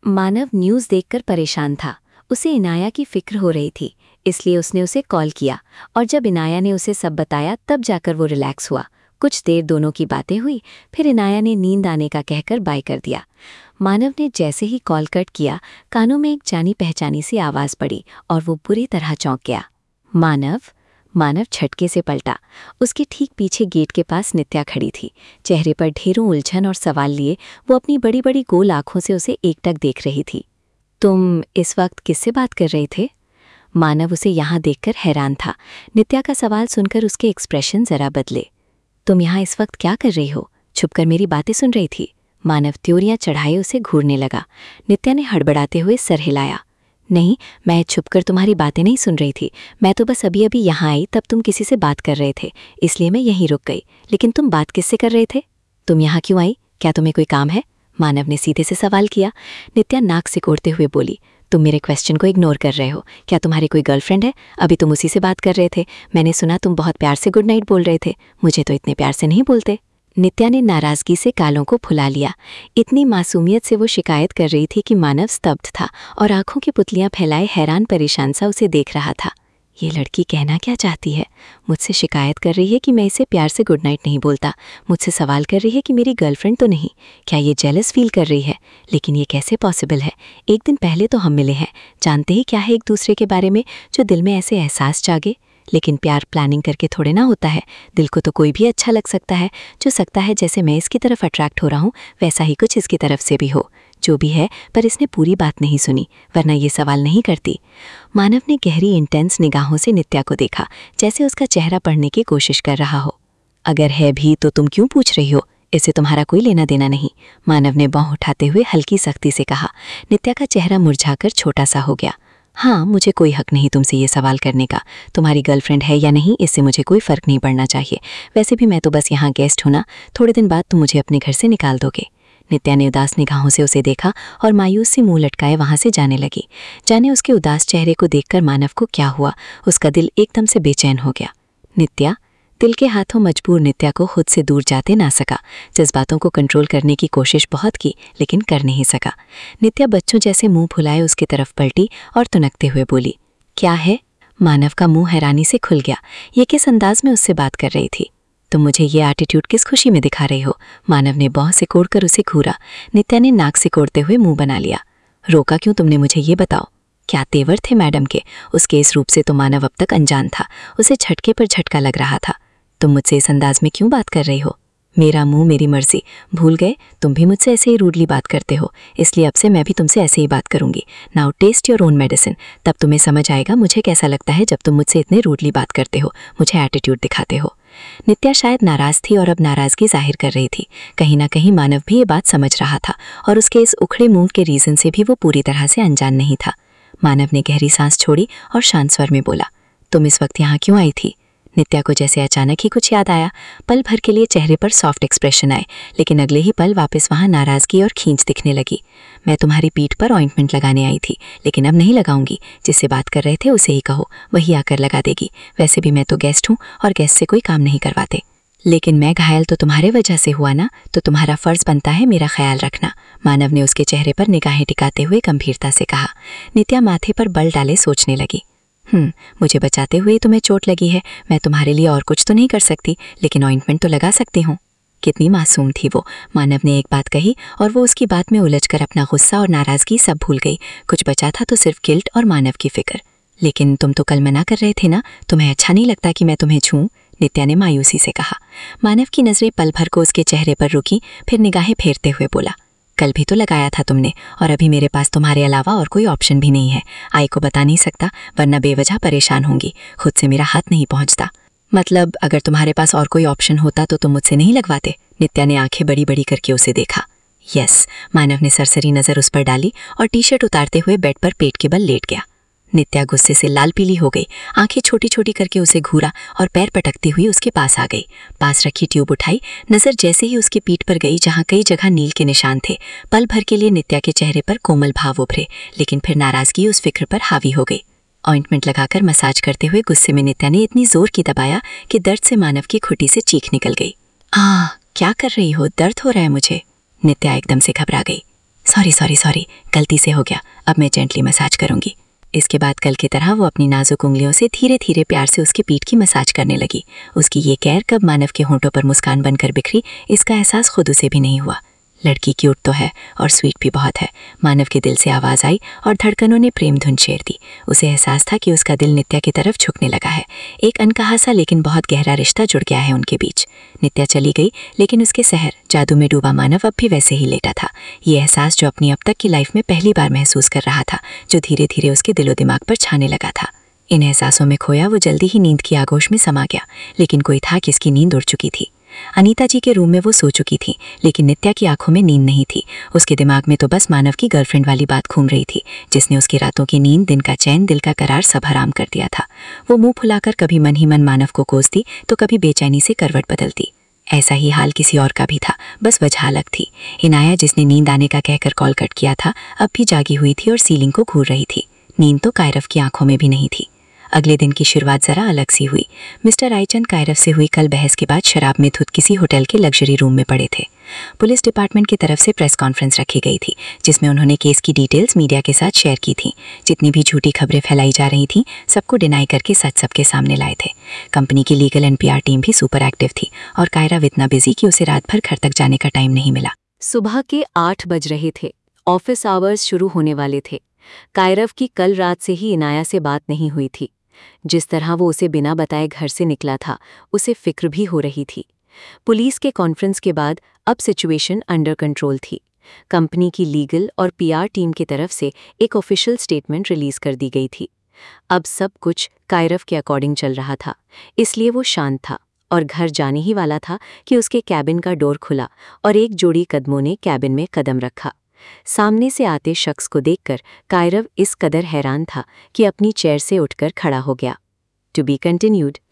मानव news देखकर परेशान था। उसे इनाया की फिक्र हो रही थी, इसलिए उसने उसे कॉल किया और जब इनाया ने उसे सब बताया तब जाकर वो रिलैक्स हुआ। कुछ देर दोनों की बातें हुई, फिर इनाया ने नींद आने का कहकर बाय कर दिया। मानव ने जैसे ही कॉल कट किया, कानों में एक जानी पहचानी सी आवाज़ पड़ी और वो बुरी तरह चौंक गया। मानव मानव झटके से पलटा। उसके ठीक पीछे गेट के पास नित्या खड़ी थी। चेहरे पर ढेरों उलझन और सवाल लिए वो अपनी बड़ी बड़ी गोल आंखों से उसे एकटक देख रही थी। तुम इस वक्त किससे बात कर रहे थे? मानव उसे यहाँ देखकर हैरान था। नित्या का सवाल सुनकर उसके एक्सप्रेशन जरा बदले। तुम यहाँ इस वक्त क्या कर रही हो? छुपकर मेरी बातें सुन रही थी? मानव त्योरियां चढ़ाए उसे घूरने लगा। नित्या ने हड़बड़ाते हुए सर हिलाया। नहीं, मैं छुपकर तुम्हारी बातें नहीं सुन रही थी। मैं तो बस अभी अभी यहाँ आई तब तुम किसी से बात कर रहे थे, इसलिए मैं यहीं रुक गई। लेकिन तुम बात किससे कर रहे थे? तुम यहाँ क्यों आई? क्या तुम्हें कोई काम है? मानव ने सीधे से सवाल किया। नित्या नाक सिकोड़ते हुए बोली, तुम मेरे क्वेश्चन को इग्नोर कर रहे हो। क्या तुम्हारी कोई गर्लफ्रेंड है? अभी तुम उसी से बात कर रहे थे। मैंने सुना तुम बहुत प्यार से गुड नाइट बोल रहे थे। मुझे तो इतने प्यार से नहीं बोलते। नित्या ने नाराजगी से गालों को फुला लिया। इतनी मासूमियत से वो शिकायत कर रही थी कि मानव स्तब्ध था और आंखों की पुतलियां फैलाए हैरान परेशान सा उसे देख रहा था। ये लड़की कहना क्या चाहती है? मुझसे शिकायत कर रही है कि मैं इसे प्यार से गुड नाइट नहीं बोलता। मुझसे सवाल कर रही है कि मेरी गर्लफ्रेंड तो नहीं। क्या ये जेलस फील कर रही है? लेकिन ये कैसे पॉसिबल है? एक दिन पहले तो हम मिले हैं, जानते ही क्या है एक दूसरे के बारे में जो दिल में ऐसे एहसास जागे। लेकिन प्यार प्लानिंग करके थोड़े ना होता है। दिल को तो कोई भी अच्छा लग सकता है। जो सकता है जैसे मैं इसकी तरफ अट्रैक्ट हो रहा हूँ वैसा ही कुछ इसकी तरफ से भी हो। जो भी है, पर इसने पूरी बात नहीं सुनी, वरना ये सवाल नहीं करती। मानव ने गहरी इंटेंस निगाहों से नित्या को देखा, जैसे उसका चेहरा पढ़ने की कोशिश कर रहा हो। अगर है भी तो तुम क्यों पूछ रही हो? इससे तुम्हारा कोई लेना देना नहीं। मानव ने बाँह उठाते हुए हल्की सख्ती से कहा। नित्या का चेहरा मुरझाकर छोटा सा हो गया। हाँ, मुझे कोई हक नहीं तुमसे ये सवाल करने का। तुम्हारी गर्लफ्रेंड है या नहीं, इससे मुझे कोई फ़र्क नहीं पड़ना चाहिए। वैसे भी मैं तो बस यहाँ गेस्ट हूँ ना। थोड़े दिन बाद तुम मुझे अपने घर से निकाल दोगे। नित्या ने उदास निगाहों से उसे देखा और मायूस सी मुंह लटकाए वहाँ से जाने लगी। जाने उसके उदास चेहरे को देखकर मानव को क्या हुआ, उसका दिल एकदम से बेचैन हो गया। नित्या, दिल के हाथों मजबूर नित्या को खुद से दूर जाते ना सका। जज्बातों को कंट्रोल करने की कोशिश बहुत की, लेकिन कर नहीं सका। नित्या बच्चों जैसे मुंह फुलाए उसकी तरफ पलटी और तुनकते हुए बोली, क्या है? मानव का मुंह हैरानी से खुल गया। ये किस अंदाज में उससे बात कर रही थी? तुम मुझे ये एटीट्यूड किस खुशी में दिखा रही हो? मानव ने बाँह सिकोड़कर उसे घूरा। नित्या ने नाक सिकोड़ते हुए मुंह बना लिया। रोका क्यों तुमने मुझे ये बताओ? क्या तेवर थे मैडम के? उसके इस रूप से तो मानव अब तक अनजान था। उसे झटके पर झटका लग रहा था। तुम मुझसे इस अंदाज में क्यों बात कर रही हो? मेरा मुंह मेरी मर्जी। भूल गए? तुम भी मुझसे ऐसे ही रूडली बात करते हो, इसलिए अब से मैं भी तुमसे ऐसे ही बात करूंगी। Now test your own medicine. तब तुम्हें समझ आएगा मुझे कैसा लगता है जब तुम मुझसे इतने रूडली बात करते हो, मुझे एटीट्यूड दिखाते हो। नित्या शायद नाराज थी और अब नाराजगी जाहिर कर रही थी। कहीं ना कहीं मानव भी ये बात समझ रहा था और उसके इस उखड़े मुंह के रीजन से भी वो पूरी तरह से अनजान नहीं था। मानव ने गहरी सांस छोड़ी और शांत स्वर में बोला, तुम इस वक्त यहाँ क्यों आई थी? नित्या को जैसे अचानक ही कुछ याद आया। पल भर के लिए चेहरे पर सॉफ्ट एक्सप्रेशन आए, लेकिन अगले ही पल वापस वहाँ नाराजगी और खींच दिखने लगी। मैं तुम्हारी पीठ पर ऑइंटमेंट लगाने आई थी, लेकिन अब नहीं लगाऊंगी। जिससे बात कर रहे थे उसे ही कहो, वही आकर लगा देगी। वैसे भी मैं तो गेस्ट हूँ और गेस्ट से कोई काम नहीं करवाते। लेकिन मैं घायल तो तुम्हारे वजह से हुआ ना, तो तुम्हारा फर्ज बनता है मेरा ख्याल रखना। मानव ने उसके चेहरे पर निगाहें टिकाते हुए गंभीरता से कहा। नित्या माथे पर बल डाले सोचने लगी। मुझे बचाते हुए तुम्हें चोट लगी है। मैं तुम्हारे लिए और कुछ तो नहीं कर सकती, लेकिन ऑइंटमेंट तो लगा सकती हूँ। कितनी मासूम थी वो। मानव ने एक बात कही और वो उसकी बात में उलझकर अपना गुस्सा और नाराजगी सब भूल गई। कुछ बचा था तो सिर्फ गिल्ट और मानव की फिक्र। लेकिन तुम तो कल मना कर रहे थे ना, तुम्हें अच्छा नहीं लगता कि मैं तुम्हें छूऊं? नित्या ने मायूसी से कहा। मानव की नजरें पल भर को उसके चेहरे पर रुकी, फिर निगाहें फेरते हुए बोला, कल भी तो लगाया था तुमने, और अभी मेरे पास तुम्हारे अलावा और कोई ऑप्शन भी नहीं है। आई को बता नहीं सकता, वरना बेवजह परेशान होंगी। खुद से मेरा हाथ नहीं पहुंचता। मतलब अगर तुम्हारे पास और कोई ऑप्शन होता तो तुम मुझसे नहीं लगवाते? नित्या ने आंखें बड़ी बड़ी करके उसे देखा। यस। मानव ने सरसरी नजर उस पर डाली और टी शर्ट उतारते हुए बेड पर पेट के बल लेट गया। नित्या गुस्से से लाल पीली हो गई। आंखें छोटी छोटी करके उसे घूरा और पैर पटकती हुई उसके पास आ गई। पास रखी ट्यूब उठाई। नजर जैसे ही उसकी पीठ पर गई जहां कई जगह नील के निशान थे, पल भर के लिए नित्या के चेहरे पर कोमल भाव उभरे, लेकिन फिर नाराजगी उस फिक्र पर हावी हो गई। ऑइंटमेंट लगाकर मसाज करते हुए गुस्से में नित्या ने इतनी जोर की दबाया कि दर्द से मानव की खुटी से चीख निकल गई। क्या कर रही हो? दर्द हो रहा है मुझे। नित्या एकदम से घबरा गई। सॉरी, गलती से हो गया, अब मैं जेंटली मसाज करूंगी। इसके बाद कल की तरह वो अपनी नाजुक उंगलियों से धीरे धीरे प्यार से उसकी पीठ की मसाज करने लगी। उसकी ये केयर कब मानव के होंठों पर मुस्कान बनकर बिखरी, इसका एहसास खुद उसे भी नहीं हुआ। लड़की क्यूट तो है और स्वीट भी बहुत है। मानव के दिल से आवाज़ आई और धड़कनों ने प्रेम धुन छेड़ दी। उसे एहसास था कि उसका दिल नित्या की तरफ झुकने लगा है। एक अनकहा सा लेकिन बहुत गहरा रिश्ता जुड़ गया है उनके बीच। नित्या चली गई, लेकिन उसके शहर जादू में डूबा मानव अब भी वैसे ही लेटा था। ये एहसास जो अपनी अब तक की लाइफ में पहली बार महसूस कर रहा था, जो धीरे धीरे उसके दिलो दिमाग पर छाने लगा था। इन एहसासों में खोया वो जल्दी ही नींद की आगोश में समा गया, लेकिन कोई था कि इसकी नींद उड़ चुकी थी। अनीता जी के रूम में वो सो चुकी थी, लेकिन नित्या की आंखों में नींद नहीं थी। उसके दिमाग में तो बस मानव की गर्लफ्रेंड वाली बात घूम रही थी, जिसने उसकी रातों की नींद, दिन का चैन, दिल का करार सब हराम कर दिया था। वो मुंह फुलाकर कभी मन ही मन मानव को कोसती तो कभी बेचैनी से करवट बदलती। ऐसा ही हाल किसी और का भी था, बस वजह अलग थी। इनाया, जिसने नींद आने का कहकर कॉल कट किया था, अब भी जागी हुई थी और सीलिंग को घूर रही थी। नींद तो कायरव की आंखों में भी नहीं थी। अगले दिन की शुरुआत जरा अलग सी हुई। मिस्टर रायचंद कायरव से हुई कल बहस के बाद शराब में धुत किसी होटल के लग्जरी रूम में पड़े थे। पुलिस डिपार्टमेंट की तरफ से प्रेस कॉन्फ्रेंस रखी गई थी, जिसमें उन्होंने केस की डिटेल्स मीडिया के साथ शेयर की थी। जितनी भी झूठी खबरें फैलाई जा रही थीं, सबको डिनाई करके सच सबके सामने लाए थे। कंपनी की लीगल एंड पीआर टीम भी सुपर एक्टिव थी और कायरव इतना बिजी कि उसे रात भर घर तक जाने का टाइम नहीं मिला। सुबह के 8 बज रहे थे। ऑफिस आवर्स शुरू होने वाले थे। कायरव की कल रात से ही इनाया से बात नहीं हुई थी। जिस तरह वो उसे बिना बताए घर से निकला था, उसे फिक्र भी हो रही थी। पुलिस के कॉन्फ्रेंस के बाद अब सिचुएशन अंडर कंट्रोल थी। कंपनी की लीगल और पीआर टीम की तरफ से एक ऑफिशियल स्टेटमेंट रिलीज कर दी गई थी। अब सब कुछ कायरव के अकॉर्डिंग चल रहा था, इसलिए वो शांत था और घर जाने ही वाला था कि उसके कैबिन का डोर खुला और एक जोड़ी कदमों ने कैबिन में कदम रखा। सामने से आते शख्स को देखकर कायरव इस कदर हैरान था कि अपनी चेयर से उठकर खड़ा हो गया। To be continued.